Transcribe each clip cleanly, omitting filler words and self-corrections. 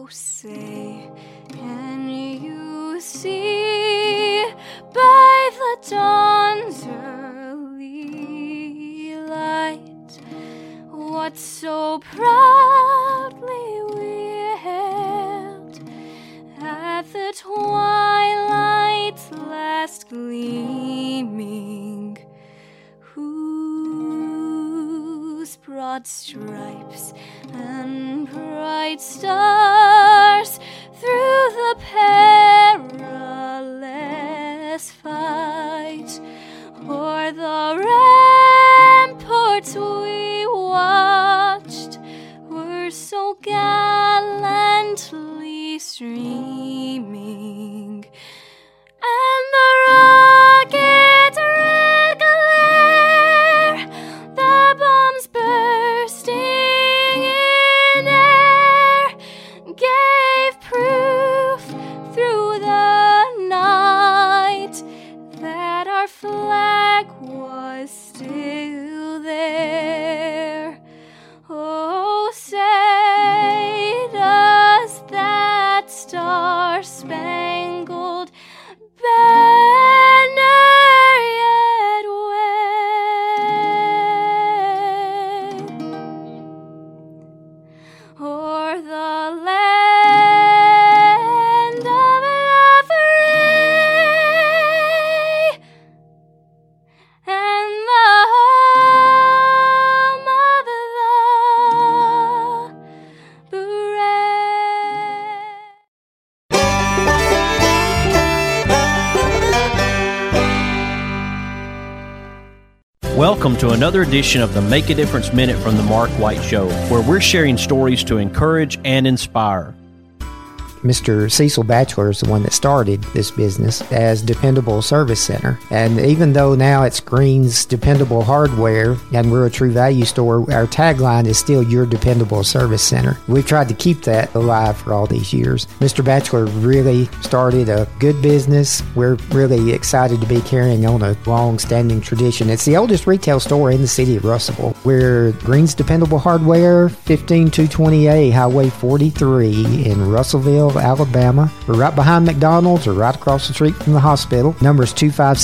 say, can you see by the dawn's early light what so proudly we hailed at the twilight's last gleaming, whose broad stripes and bright stars through the perilous fight o'er the ramparts we watched were so gallantly streaming, and the rocket red glare, the bombs bursting in air, gave proof through the night that our flag was still there. Oh, say does that star-spangled banner yet wave o'er the land of Lavray and the home of the beret. Welcome to another edition of the Make a Difference Minute from the Mark White Show, where we're sharing stories to encourage and inspire. Mr. Cecil Batchelor is the one that started this business as Dependable Service Center. And even though now it's Green's Dependable Hardware and we're a True Value store, our tagline is still Your Dependable Service Center. We've tried to keep that alive for all these years. Mr. Batchelor really started a good business. We're really excited to be carrying on a long-standing tradition. It's the oldest retail store in the city of Russellville. We're Green's Dependable Hardware, 15220A Highway 43 in Russellville, Alabama. We're right behind McDonald's or right across the street from the hospital. Number is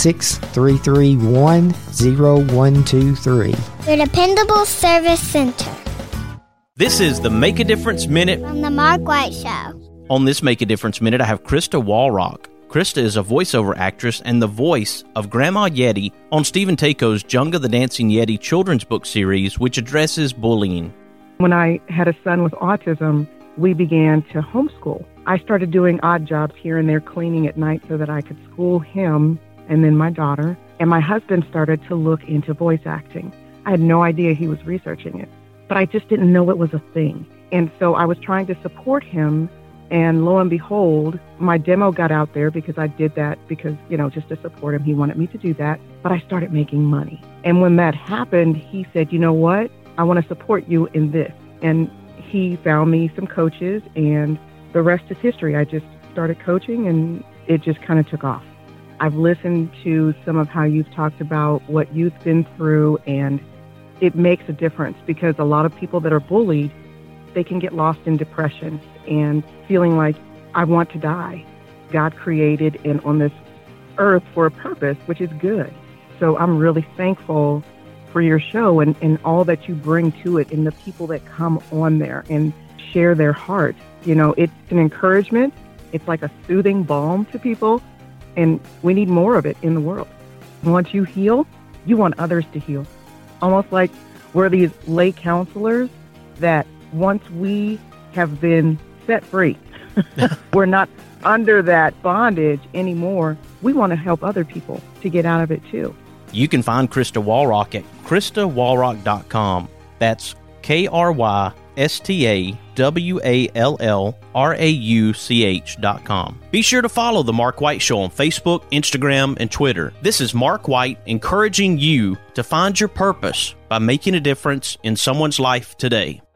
256-331-0123. Your Dependable Service Center. This is the Make a Difference Minute On the Mark White Show. On this Make a Difference Minute, I have Krista Walrock. Krista is a voiceover actress and the voice of Grandma Yeti on Stephen Taiko's Junga the Dancing Yeti children's book series, which addresses bullying. When I had a son with autism, we began to homeschool. I started doing odd jobs here and there, cleaning at night so that I could school him and then my daughter. And my husband started to look into voice acting. I had no idea he was researching it, but I just didn't know it was a thing. And so I was trying to support him. And lo and behold, my demo got out there because I did that because, just to support him. He wanted me to do that. But I started making money. And when that happened, he said, you know what? I want to support you in this. And he found me some coaches, and the rest is history. I just started coaching, and it just kind of took off. I've listened to some of how you've talked about what you've been through, and it makes a difference because a lot of people that are bullied, they can get lost in depression and feeling like, I want to die. God created and on this earth for a purpose, which is good. So I'm really thankful for your show and all that you bring to it and the people that come on there and share their heart. It's an encouragement. It's like a soothing balm to people, and we need more of it in the world. Once you heal, you want others to heal. Almost like we're these lay counselors that once we have been set free, we're not under that bondage anymore. We want to help other people to get out of it too. You can find Krista Walrock at KristaWalrock.com. That's KristaWalrauch.com. Be sure to follow The Mark White Show on Facebook, Instagram, and Twitter. This is Mark White encouraging you to find your purpose by making a difference in someone's life today.